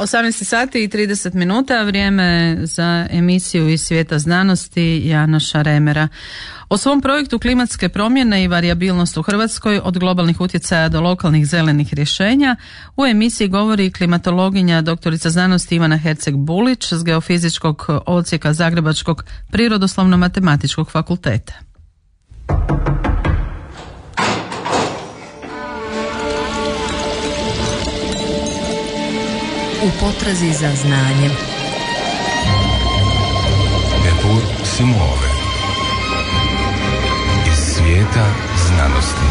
18 sati i 30 minuta, vrijeme za emisiju iz svijeta znanosti Janoša Remera. O svom projektu klimatske promjene i varijabilnost u Hrvatskoj od globalnih utjecaja do lokalnih zelenih rješenja u emisiji govori klimatologinja doktorica znanosti Ivana Herceg-Bulić s Geofizičkog odsjeka Zagrebačkog prirodoslovno-matematičkog fakulteta. U potrazi za znanjem. Eppur si muove. Iz svijeta znanosti.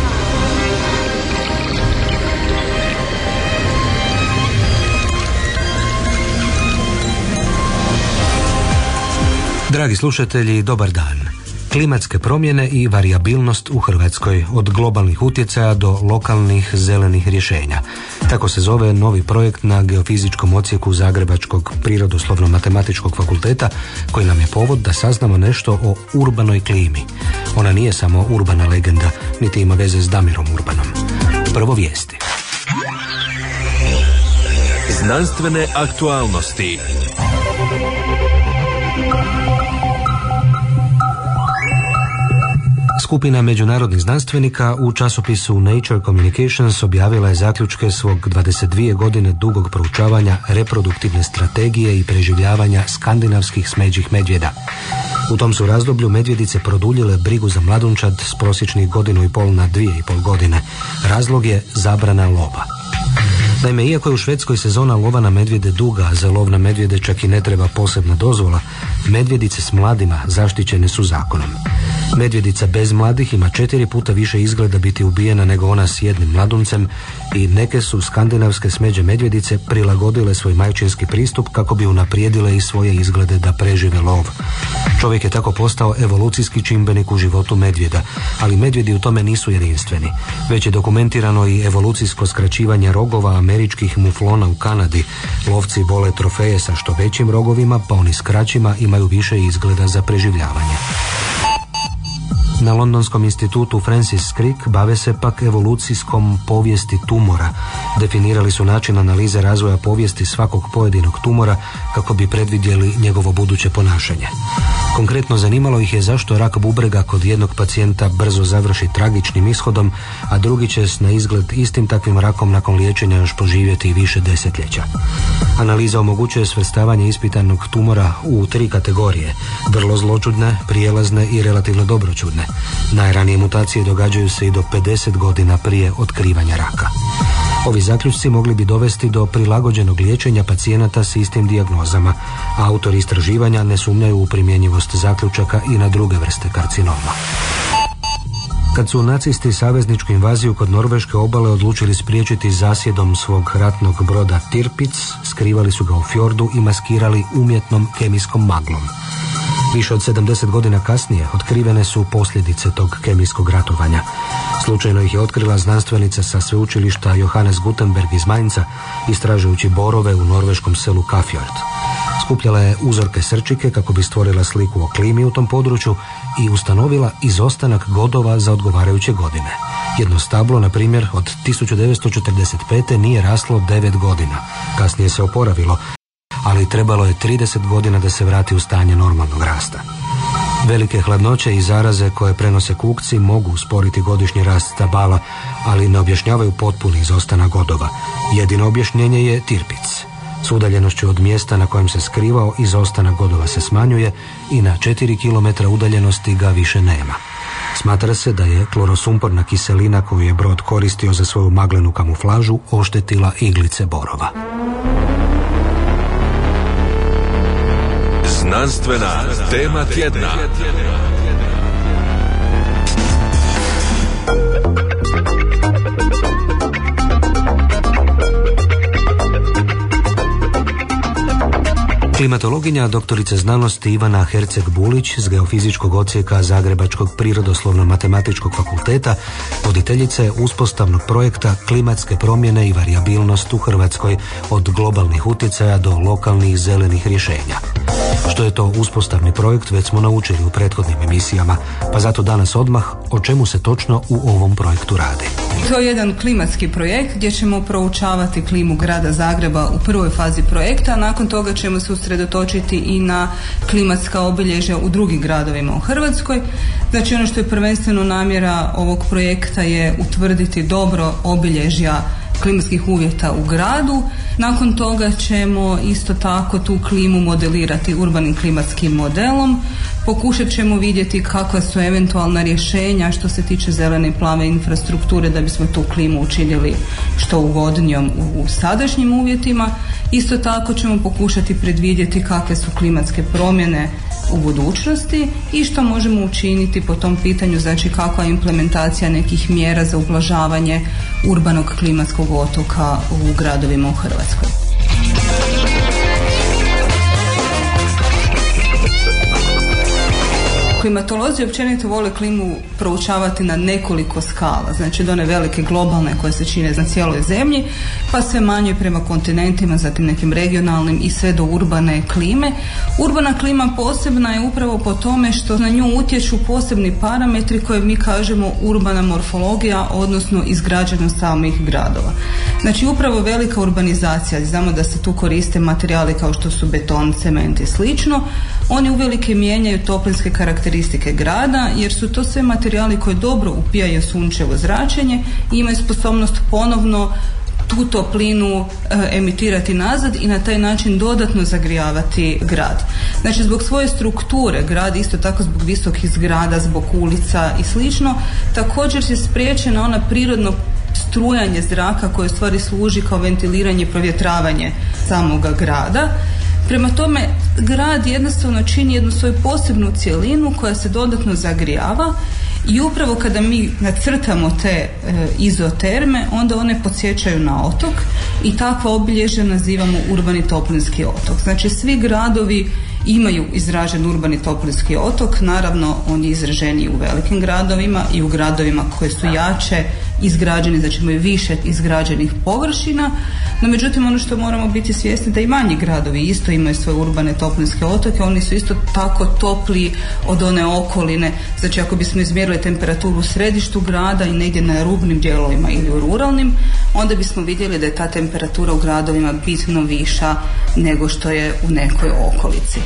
Dragi slušatelji, dobar dan. Klimatske promjene i varijabilnost u Hrvatskoj, od globalnih utjecaja do lokalnih zelenih rješenja. Tako se zove novi projekt na Geofizičkom odsjeku Zagrebačkog prirodoslovno-matematičkog fakulteta, koji nam je povod da saznamo nešto o urbanoj klimi. Ona nije samo urbana legenda, niti ima veze s Damirom Urbanom. Prvo vijesti. Znanstvene aktualnosti. Skupina međunarodnih znanstvenika u časopisu Nature Communications objavila je zaključke svog 22 godine dugog proučavanja reproduktivne strategije i preživljavanja skandinavskih smeđih medvjeda. U tom su razdoblju medvjedice produljile brigu za mladunčad s prosječnih 1,5 na 2,5 godine. Razlog je zabrana lova. Naime, iako je u Švedskoj sezona lova na medvjede duga, a za lov na medvjede čak i ne treba posebna dozvola, medvjedice s mladima zaštićene su zakonom. Medvjedica bez mladih ima 4 puta više izgleda biti ubijena nego ona s jednim mladuncem i neke su skandinavske smeđe medvjedice prilagodile svoj majčinski pristup kako bi unaprijedile i svoje izglede da prežive lov. Čovjek je tako postao evolucijski čimbenik u životu medvjeda, ali medvjedi u tome nisu jedinstveni. Već je dokumentirano i evolucijsko skraćivanje rogova američkih muflona u Kanadi. Lovci vole trofeje sa što većim rogovima, pa oni s kraćima imaju više izgleda za preživljavanje. Na Londonskom institutu Francis Crick bave se pak evolucijskom povijesti tumora. Definirali su način analize razvoja povijesti svakog pojedinog tumora kako bi predvidjeli njegovo buduće ponašanje. Konkretno zanimalo ih je zašto rak bubrega kod jednog pacijenta brzo završi tragičnim ishodom, a drugi će na izgled istim takvim rakom nakon liječenja još poživjeti i više desetljeća. Analiza omogućuje svrstavanje ispitanog tumora u 3 kategorije: vrlo zloćudne, prijelazne i relativno dobroćudne. Najranije mutacije događaju se i do 50 godina prije otkrivanja raka. Ovi zaključci mogli bi dovesti do prilagođenog liječenja pacijenata s istim dijagnozama, a autori istraživanja ne sumnjaju u primjenjivost zaključaka i na druge vrste karcinoma. Kad su nacisti savezničku invaziju kod norveške obale odlučili spriječiti zasjedom svog ratnog broda Tirpitz, skrivali su ga u fjordu i maskirali umjetnom kemijskom maglom. Više od 70 godina kasnije otkrivene su posljedice tog kemijskog ratovanja. Slučajno ih je otkrila znanstvenica sa sveučilišta Johannes Gutenberg iz Mainza, istražujući borove u norveškom selu Kafjord. Skupljala je uzorke srčike kako bi stvorila sliku o klimi u tom području i ustanovila izostanak godova za odgovarajuće godine. Jedno stablo, na primjer, od 1945. nije raslo 9 godina. Kasnije se oporavilo, ali trebalo je 30 godina da se vrati u stanje normalnog rasta. Velike hladnoće i zaraze koje prenose kukci mogu usporiti godišnji rast stabala, ali ne objašnjavaju potpuni izostanak godova. Jedino objašnjenje je Tirpitz. S udaljenošću od mjesta na kojem se skrivao, izostanak godova se smanjuje i na 4 km udaljenosti ga više nema. Smatra se da je klorosumporna kiselina koju je brod koristio za svoju maglenu kamuflažu oštetila iglice borova. Znanstvena tema tjedna. Klimatologinja doktorica znanosti Ivana Herceg-Bulić s Geofizičkog odsjeka Zagrebačkog prirodoslovno-matematičkog fakulteta, voditeljica je uspostavnog projekta Klimatske promjene i varijabilnost u Hrvatskoj, od globalnih utjecaja do lokalnih zelenih rješenja. Što je to uspostavni projekt već smo naučili u prethodnim emisijama, pa zato danas odmah o čemu se točno u ovom projektu radi. To je jedan klimatski projekt gdje ćemo proučavati klimu grada Zagreba u prvoj fazi projekta, a nakon toga ćemo se usredotočiti i na klimatska obilježja u drugim gradovima u Hrvatskoj. Znači ono što je prvenstveno namjera ovog projekta je utvrditi dobro obilježja klimatskih uvjeta u gradu. Nakon toga ćemo isto tako tu klimu modelirati urbanim klimatskim modelom. Pokušat ćemo vidjeti kakva su eventualna rješenja što se tiče zelene i plave infrastrukture da bismo tu klimu učinili što ugodnijom u sadašnjim uvjetima. Isto tako ćemo pokušati predvidjeti kakve su klimatske promjene u budućnosti i što možemo učiniti po tom pitanju, znači kakva je implementacija nekih mjera za ublažavanje urbanog klimatskog otoka u gradovima u Hrvatskoj. Klimatolozi općenito vole klimu proučavati na nekoliko skala, znači od one velike globalne koje se čine na cijeloj zemlji, pa sve manje prema kontinentima, zatim nekim regionalnim i sve do urbane klime. Urbana klima posebna je upravo po tome što na nju utječu posebni parametri koje mi kažemo urbana morfologija, odnosno izgrađenost samih gradova. Znači upravo velika urbanizacija, znamo da se tu koriste materijali kao što su beton, cement i slično, oni uvelike mijenjaju toplinske karakteristike grada jer su to sve materijali koji dobro upijaju sunčevo zračenje i imaju sposobnost ponovno tu toplinu emitirati nazad i na taj način dodatno zagrijavati grad. Znači zbog svoje strukture grad, isto tako zbog visokih zgrada, zbog ulica i slično, također je spriječena ona prirodno strujanje zraka koje u stvari služi kao ventiliranje i provjetravanje samoga grada. Prema tome, grad jednostavno čini jednu svoju posebnu cjelinu koja se dodatno zagrijava i upravo kada mi nacrtamo te izoterme, onda one podsjećaju na otok i takva obilježja nazivamo urbani toplinski otok. Znači, svi gradovi imaju izražen urbani toplinski otok, naravno on je izraženiji u velikim gradovima i u gradovima koje su jače izgrađeni, znači imaju više izgrađenih površina, no međutim ono što moramo biti svjesni da i manji gradovi isto imaju svoje urbane toplinske otoke, oni su isto tako topliji od one okoline, znači ako bismo izmjerili temperaturu u središtu grada i negdje na rubnim dijelovima ili u ruralnim, onda bismo vidjeli da je ta temperatura u gradovima bitno viša nego što je u nekoj okolici.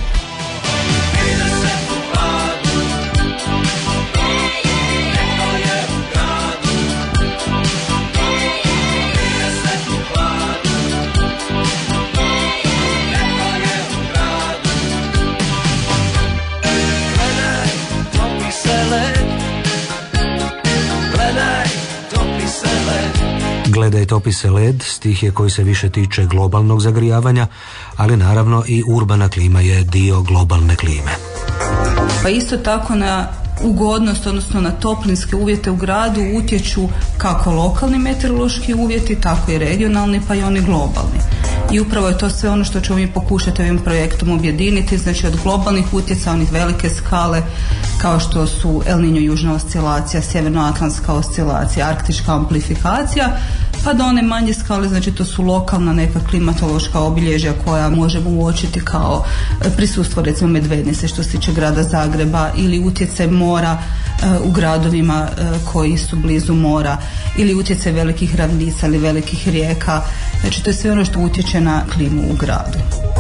Gledaj topi se led, stih je koji se više tiče globalnog zagrijavanja, ali naravno i urbana klima je dio globalne klime. Pa isto tako na ugodnost, odnosno na toplinske uvjete u gradu utječu kako lokalni meteorološki uvjeti, tako i regionalni, pa i oni globalni. I upravo je to sve ono što ćemo mi pokušati ovim projektom objediniti, znači od globalnih utjecaja, onih velike skale kao što su El Niño južna oscilacija, sjevernoatlantska oscilacija, arktička amplifikacija, pa do one manje skale, znači to su lokalna neka klimatološka obilježja koja možemo uočiti kao prisustvo recimo medvednice što se tiče grada Zagreba ili utjecaj mora u gradovima koji su blizu mora ili utjecaj velikih ravnica ili velikih rijeka, znači to je sve ono što utječe na klimu u gradu.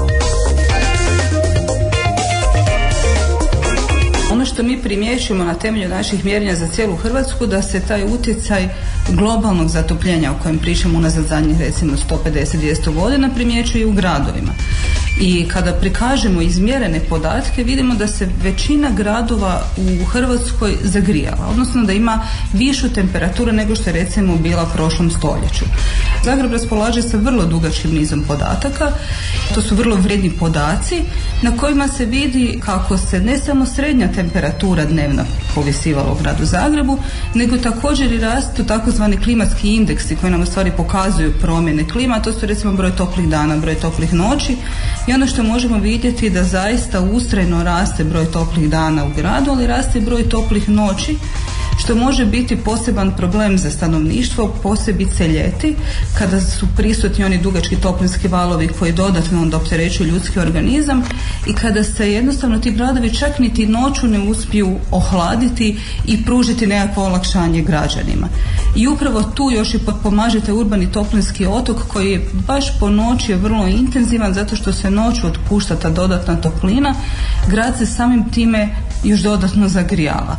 Ono što mi primjećujemo na temelju naših mjerenja za cijelu Hrvatsku, da se taj utjecaj globalnog zatopljenja o kojem pričamo unazad zadnjih recimo 150-200 godina primjećuje i u gradovima. I kada prikažemo izmjerene podatke vidimo da se većina gradova u Hrvatskoj zagrijala, odnosno da ima višu temperaturu nego što je recimo bila u prošlom stoljeću. Zagreb raspolaže sa vrlo dugačkim nizom podataka, to su vrlo vrijedni podaci na kojima se vidi kako se ne samo srednja temperatura dnevna povisivala u gradu Zagrebu, nego također i rastu takozvani klimatski indeksi koji nam u stvari pokazuju promjene klima, to su recimo broj toplih dana, broj toplih noći. I ono što možemo vidjeti da zaista ustrajno raste broj toplih dana u gradu, ali raste broj toplih noći, što može biti poseban problem za stanovništvo, posebice ljeti, kada su prisutni oni dugački toplinski valovi koji dodatno onda opterećuju ljudski organizam i kada se jednostavno ti gradovi čak niti noću ne uspiju ohladiti i pružiti nekakvo olakšanje građanima. I upravo tu još i potpomažete urbani toplinski otok koji je baš po noći je vrlo intenzivan zato što se noću otpušta ta dodatna toplina, grad se samim time još dodatno zagrijava.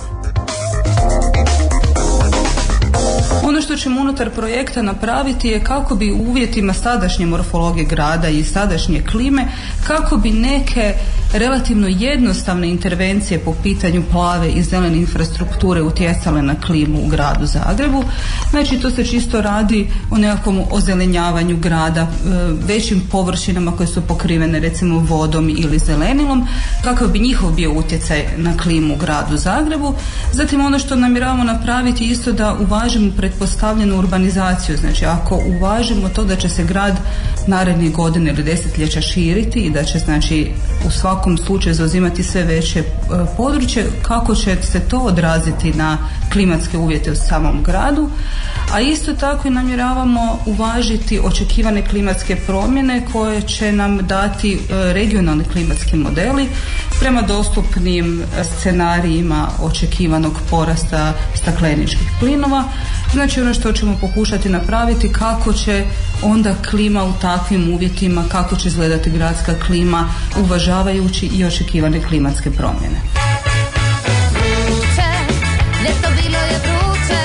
Ono što ćemo unutar projekta napraviti je kako bi u uvjetima sadašnje morfologije grada i sadašnje klime, kako bi neke relativno jednostavne intervencije po pitanju plave i zelene infrastrukture utjecale na klimu u gradu Zagrebu. Znači to se čisto radi o nekakvom ozelenjavanju grada, većim površinama koje su pokrivene recimo vodom ili zelenilom, kakav bi njihov bio utjecaj na klimu u gradu Zagrebu. Zatim ono što namjeravamo napraviti isto da uvažimo pretpostavljenu urbanizaciju, znači ako uvažimo to da će se grad narednih godina ili desetljeća širiti i da će znači u svakom slučaju zauzimati sve veće područje, kako će se to odraziti na klimatske uvjete u samom gradu, a isto tako i namjeravamo uvažiti očekivane klimatske promjene koje će nam dati regionalni klimatski modeli prema dostupnim scenarijima očekivanog porasta stakleničkih plinova. Znači ono što ćemo pokušati napraviti, kako će onda klima u takvim uvjetima, kako će izgledati gradska klima uvažavajući i očekivane klimatske promjene. Vruće, ljeto bilo je vruće,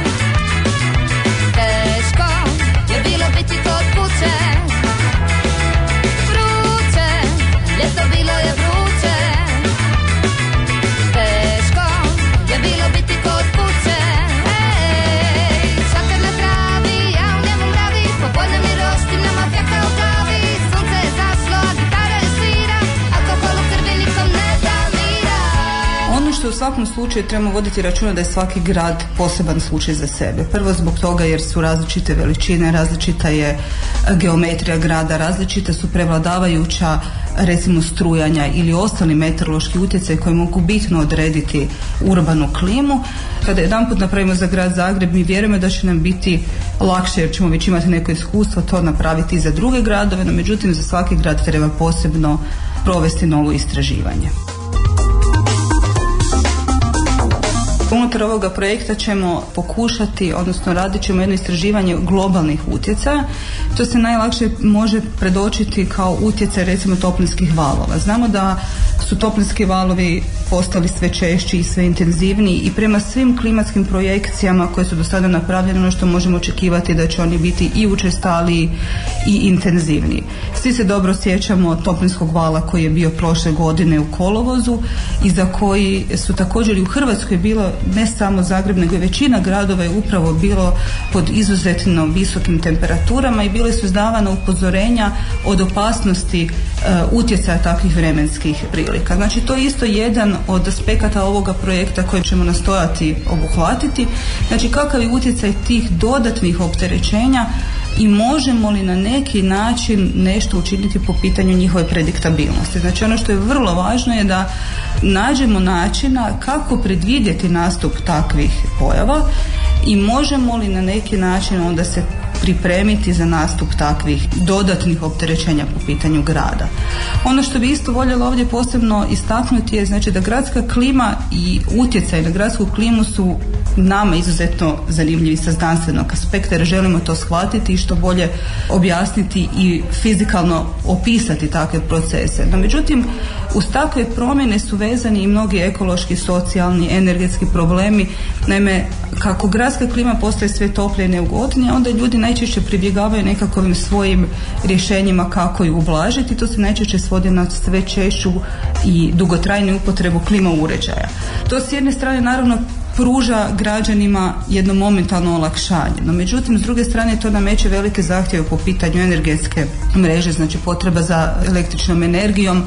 teško je bilo biti kod kuće. Vruće, ljeto bilo je vruće, teško je bilo biti kod kuće. Šator na travi, ja u njemu mravi, popodne mi roštim, nama pjaka u glavi. Sunce je zašlo, a gitara je svira, alkohol u krvi nikom ne da mira. Ono što u svakom slučaju trebamo voditi računa da je svaki grad poseban slučaj za sebe. Prvo zbog toga jer su različite veličine, različita je geometrija grada, različite su prevladavajuća recimo strujanja ili ostali meteorološki utjecaj koji mogu bitno odrediti urbanu klimu. Kada jedanput napravimo za grad Zagreb, mi vjerujemo da će nam biti lakše jer ćemo već imati neko iskustvo to napraviti i za druge gradove, no međutim za svaki grad treba posebno provesti novo istraživanje. Unutar ovoga projekta ćemo pokušati, odnosno radit ćemo jedno istraživanje globalnih utjecaja. To se najlakše može predočiti kao utjecaj recimo toplinskih valova. Znamo da su toplinski valovi postali sve češći i sve intenzivniji i prema svim klimatskim projekcijama koje su do sada napravljene, ono što možemo očekivati da će oni biti i učestaliji i intenzivniji. Svi se dobro sjećamo toplinskog vala koji je bio prošle godine u kolovozu i za koji su također i u Hrvatskoj bilo ne samo Zagreb nego i većina gradova je upravo bilo pod izuzetno visokim temperaturama i bile su izdavana upozorenja od opasnosti utjecaja takvih vremenskih prilika. Znači to je isto jedan od aspekata ovoga projekta koji ćemo nastojati obuhvatiti. Znači kakav je utjecaj tih dodatnih opterećenja i možemo li na neki način nešto učiniti po pitanju njihove prediktabilnosti. Znači ono što je vrlo važno je da nađemo načina kako predvidjeti nastup takvih pojava i možemo li na neki način onda se pripremiti za nastup takvih dodatnih opterećenja po pitanju grada. Ono što bi isto voljela ovdje posebno istaknuti je znači da gradska klima i utjecaj na gradsku klimu su nama izuzetno zanimljivi sa znanstvenog aspekta jer želimo to shvatiti i što bolje objasniti i fizikalno opisati takve procese. No međutim, uz takve promjene su vezani i mnogi ekološki, socijalni, energetski problemi. Naime, kako gradska klima postaje sve toplije i neugodnije, onda ljudi najčešće pribjegavaju nekakvim svojim rješenjima kako ju ublažiti. To se najčešće svodi na sve češću i dugotrajnu upotrebu klima uređaja. To s jedne strane naravno pruža građanima jedno momentalno olakšanje. No međutim, s druge strane to nameće velike zahtjeve po pitanju energetske mreže, znači potreba za električnom energijom,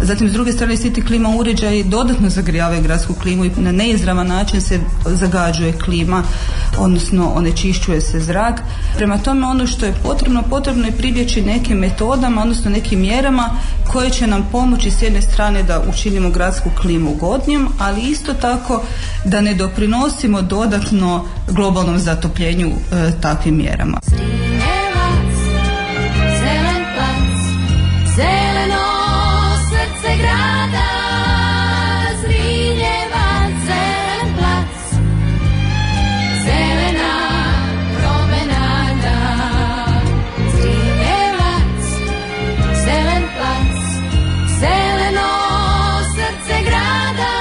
Zatim, s druge strane, svi ti klima uređaji dodatno zagrijavaju gradsku klimu i na neizravan način se zagađuje klima, odnosno onečišćuje se zrak. Prema tome, ono što je potrebno je pribjeći nekim metodama, odnosno nekim mjerama koje će nam pomoći s jedne strane da učinimo gradsku klimu ugodnijom, ali isto tako da ne doprinosimo dodatno globalnom zatopljenju takvim mjerama. Zrinjevac, zelen plac, zeleno srce grada. Zrinjevac, zelen plac, zelena promenada. Zrinjevac, zelen plac, zeleno srce grada.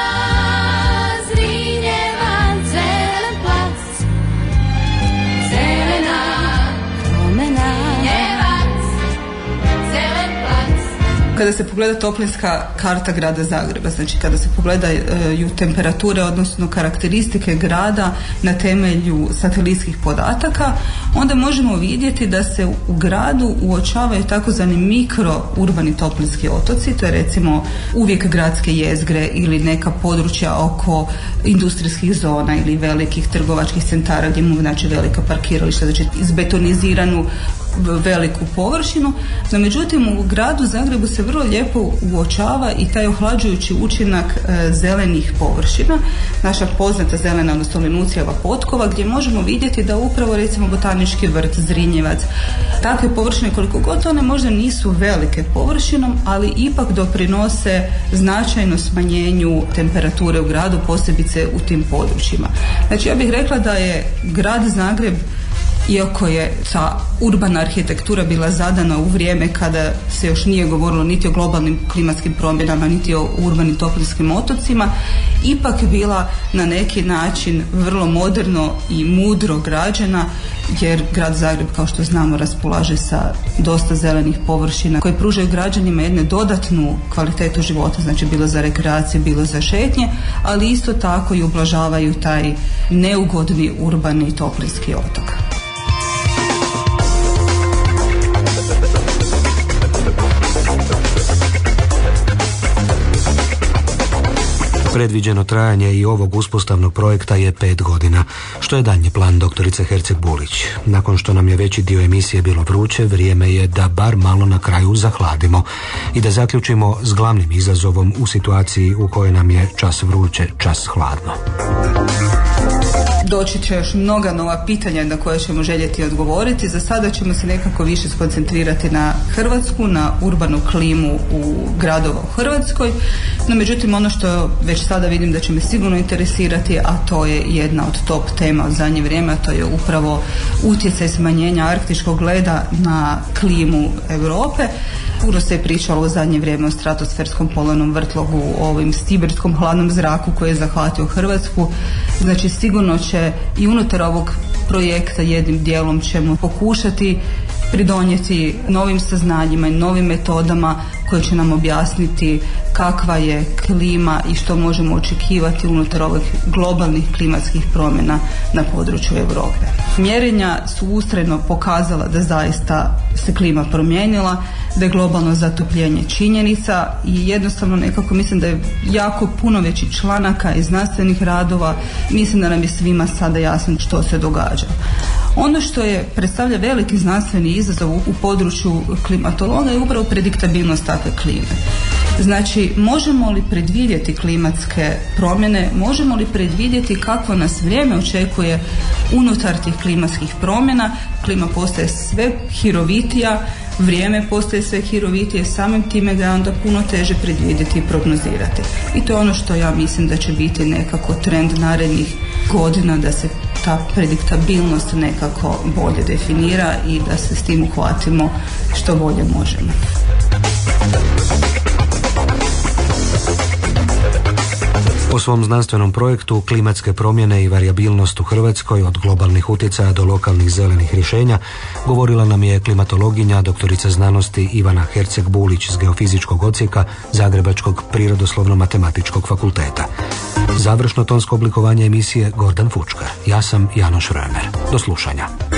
Zrinjevac, zelen plac, zelena promenada. Zrinjevac, zelen plac. Kada se pogleda toplinska karta grada Zagreba, znači kada se pogledaju temperature, odnosno karakteristike grada na temelju satelitskih podataka, onda možemo vidjeti da se u gradu uočavaju takozvani mikrourbani toplinski otoci, to je recimo uvijek gradske jezgre ili neka područja oko industrijskih zona ili velikih trgovačkih centara gdje imamo znači velika parkirališta, znači izbetoniziranu veliku površinu, no međutim u gradu Zagrebu se vrlo lijepo uočava i taj ohlađujući učinak zelenih površina, naša poznata zelena, odnosno Lenucijeva potkova, gdje možemo vidjeti da upravo recimo Botanički vrt, Zrinjevac, takve površine, koliko god one možda nisu velike površinom, ali ipak doprinose značajno smanjenju temperature u gradu, posebice u tim područjima. Znači ja bih rekla da je grad Zagreb, iako je ta urbana arhitektura bila zadana u vrijeme kada se još nije govorilo niti o globalnim klimatskim promjenama, niti o urbanim toplinskim otocima, ipak bila na neki način vrlo moderno i mudro građena, jer grad Zagreb, kao što znamo, raspolaže sa dosta zelenih površina koje pružaju građanima jednu dodatnu kvalitetu života, znači bilo za rekreaciju, bilo za šetnje, ali isto tako i ublažavaju taj neugodni urbani toplinski otok. Predviđeno trajanje i ovog uspostavnog projekta je 5 godina, što je daljnji plan doktorice Herceg-Bulić. Nakon što nam je veći dio emisije bilo vruće, vrijeme je da bar malo na kraju zahladimo i da zaključimo s glavnim izazovom u situaciji u kojoj nam je čas vruće, čas hladno. Doći će još mnoga nova pitanja na koje ćemo željeti odgovoriti. Za sada ćemo se nekako više skoncentrirati na Hrvatsku, na urbanu klimu u gradova u Hrvatskoj. No međutim, ono što već sada vidim da će me sigurno interesirati, a to je jedna od top tema od zadnje vrijeme, a to je upravo utjecaj smanjenja arktičkog leda na klimu Europe. Puno se je pričalo u zadnje vrijeme o stratosferskom polarnom vrtlogu, o ovim sibirskom hladnom zraku koji je zahvatio Hrvatsku. Znači sigurno će i unutar ovog projekta jednim dijelom ćemo pokušati pridonijeti novim saznanjima i novim metodama koje će nam objasniti kakva je klima i što možemo očekivati unutar ovih globalnih klimatskih promjena na području Europe. Mjerenja su ustrajno pokazala da zaista se klima promijenila, da je globalno zatopljenje činjenica i jednostavno nekako mislim da je jako puno većih članaka i znanstvenih radova. Mislim da nam je svima sada jasno što se događa. Ono što je predstavlja veliki znanstveni izazov u području klimatologa je upravo prediktabilnost takve klime. Znači, možemo li predvidjeti klimatske promjene, možemo li predvidjeti kakvo nas vrijeme očekuje unutar tih klimatskih promjena. Klima postaje sve hirovitija, vrijeme postaje sve hirovitije, samim time ga je onda puno teže predvidjeti i prognozirati. I to je ono što ja mislim da će biti nekako trend narednih godina, da se ta prediktabilnost nekako bolje definira i da se s tim uhvatimo što bolje možemo. O svom znanstvenom projektu Klimatske promjene i varijabilnost u Hrvatskoj od globalnih utjecaja do lokalnih zelenih rješenja govorila nam je klimatologinja, doktorica znanosti Ivana Herceg-Bulić s Geofizičkog odsjeka Zagrebačkog prirodoslovno-matematičkog fakulteta. Završno tonsko oblikovanje emisije Gordan Fučkar. Ja sam Janoš Römer. Do slušanja.